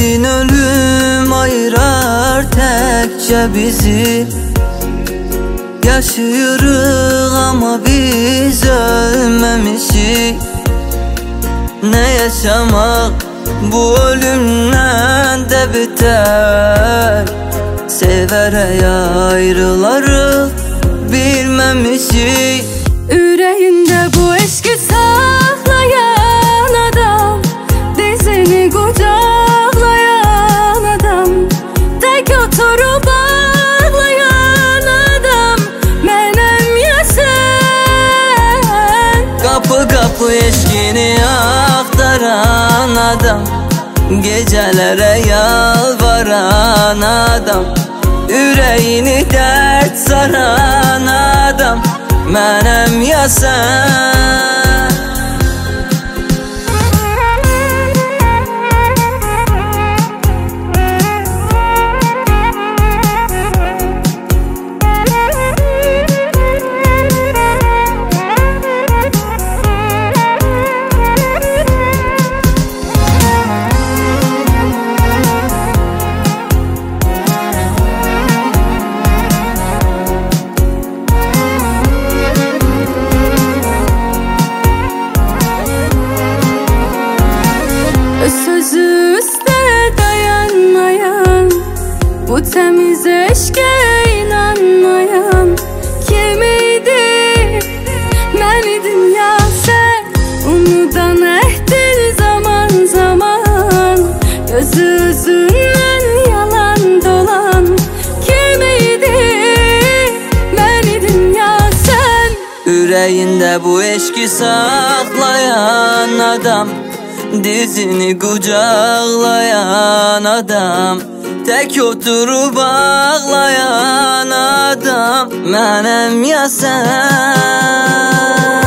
gün ölüm ayırar təkcə bizi. Yaşayırıq ama biz ölmemişik. Ne yaşamak bu ölümden de biter. Severek ayrılarıq bilmemişik. Ürəyində bu eşki saxlayan adam, dizini qucaqlayan adam, tək oturub ağlayan adam mənəm ya sən. Kapı kapı eşkini axtaran adam, gecelere yalvaran adam, ürəyini dert saran adam mənəm ya sən. Sözü üstə dayanmayan, bu təmiz eşqə inanmayan kim idi? Mən idim ya sən, unudan əhdir zaman zaman, gözü üzündən yalan dolan kim idi? Mən idim ya sən. Ürəyində bu eşki saxlayan adam, dizini qucaqlayan adam, tək oturub ağlayan adam mənəm ya sən.